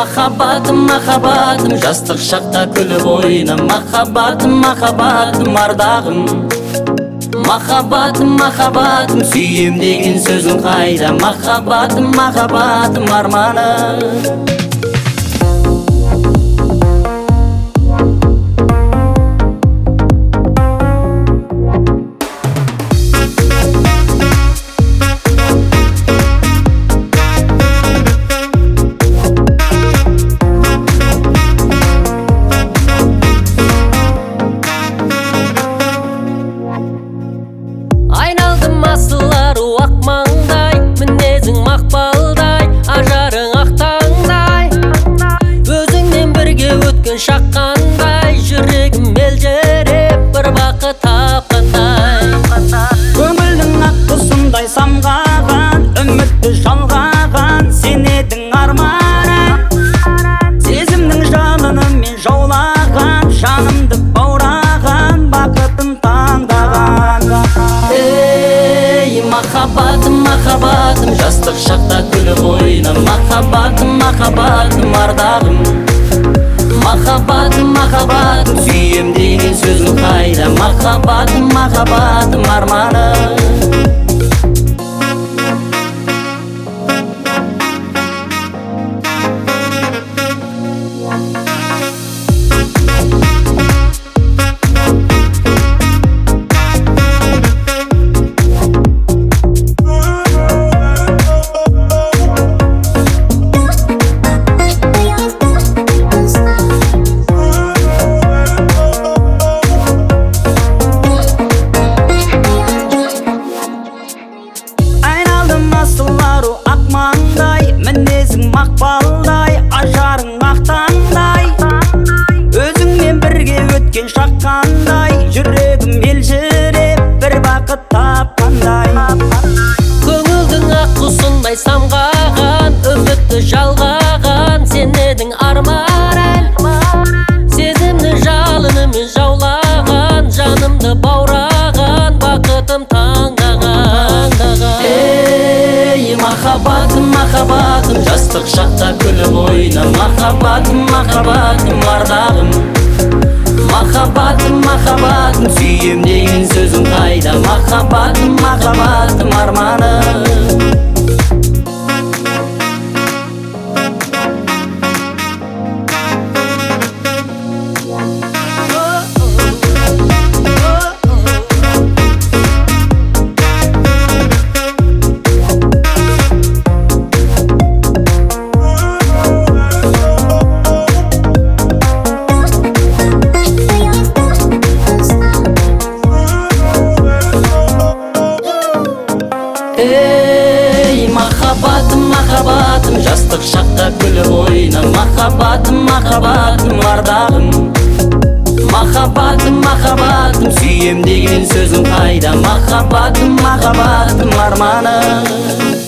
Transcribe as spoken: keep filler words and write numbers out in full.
Махаббатым, махаббатым, жастық шақта күліп ойна. Махаббатым, махаббатым, ардағым. Махаббатым, махаббатым, сүйем деген сөзің қайда? Махаббатым, махаббатым, арманы. Айналдым асылары ақ маңдай, мінезің мақпалдай, ажарың ақтаңдай. Өзіңмен бірге өткен шақ қандай, жүрегім елжіреп бір бақыт тапқандай. Көңілдің ақ құсындай самғаған, үмітті жалғаған, сен едің арманым. Сезімнің жалынымен жаулаған, жанымды баураған, бақытын таңдаған. Махаббатым, махаббатым, жастық шақта күліп ойна. Махаббатым, махаббатым, ардағым. Махаббатым, махаббатым, сүйем деген сөзің қайда? Махаббатым, махаббатым, арманы. Асылару ақ маңдай, мінезің мақпалдай, ажарың ақтаңдай. Өзіңмен бірге өткен шақ қандай, жүрегім елжіреп бір бақыт тапқандай. Көңілдің ақ құсындай самғаған, үмітті жалғаған, сен едің арман. Сезімнің жалынымен жаулаған, жанымды баураған, бақытым таңдаған. Махаббатым, махаббатым, жастық шақта күліп ойна. Махаббатым, махаббатым, ардағым. Махаббатым, махаббатым, сүйем деген сөзің қайда? Махаббатым, махаббатым, арманы. Эй, махаббатым, махаббатым, жастық шақта күліп ойна. Махаббатым, махаббатым, ардағым. Махаббатым, махаббатым, сүйем деген сөзің қайда? Махаббатым, махаббатым, арманы.